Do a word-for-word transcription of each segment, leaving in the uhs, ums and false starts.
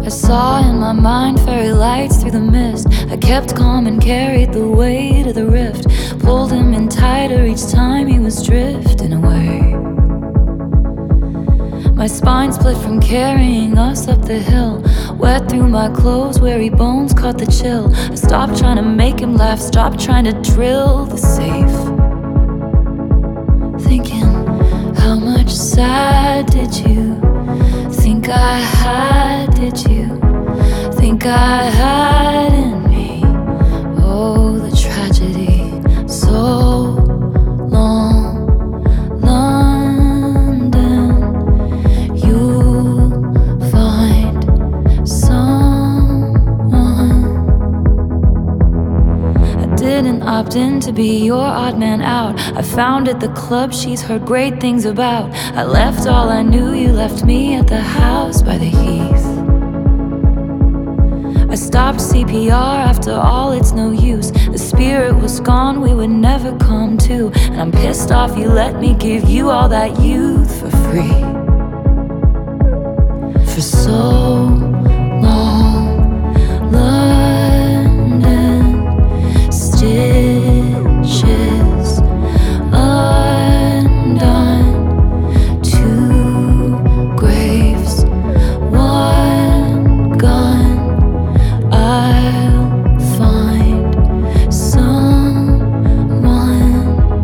I saw in my mind fairy lights through the mist. I kept calm and carried the weight of the rift. Pulled him in tighter each time he was drifting away. My spine split from carrying us up the hill. Wet through my clothes, weary bones caught the chill. I stopped trying to make him laugh, stopped trying to drill the safe. Thinking, how much sad did you think I had, did you think I had in me? Oh, the tragedy, so long, London, you'll find someone. I didn't opt in to be your odd man out. I founded the club she's heard great things about. I left all I knew, you left me at the house by the heath. I stopped C P R after all, it's no use. The spirit was gone, we would never come to. And I'm pissed off you let me give you all that youth for free. For so long, London, stitches undone, two graves, one gun. I'll find someone.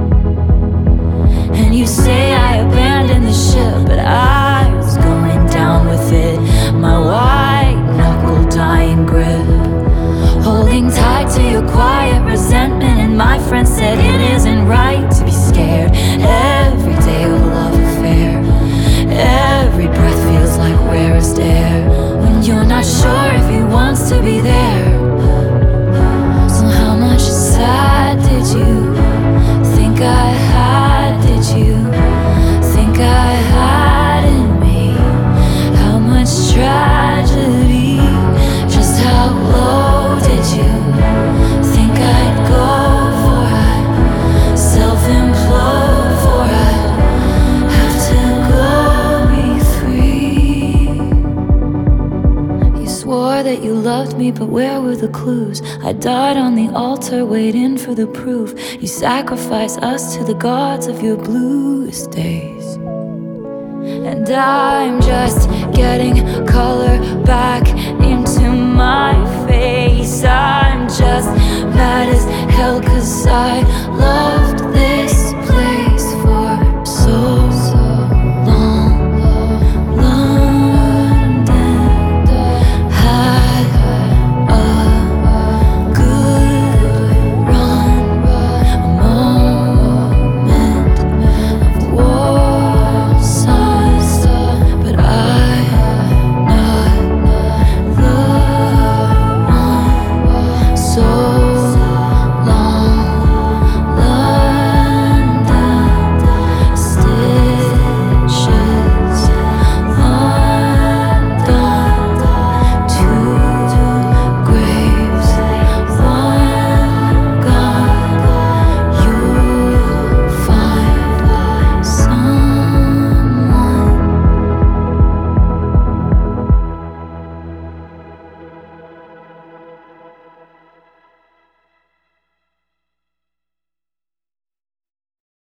And you say I abandoned the ship, but I was going down with it. My white knuckle dying grip, holding tight to your quiet resentment. And my friend said it isn't right to be scared. Every day of a love affair, every breath feels like rarest air. When you're not sure if he wants to be there. So how much sad did you think I had, did you think I had in me? How much tragedy, just how low did you think I'd go for? I'd self-implode for I'd have to go be free. You swore that you loved me, but where were the clues? I died on the altar waiting for the proof. You sacrificed us to the gods of your bluest days. And I'm just getting color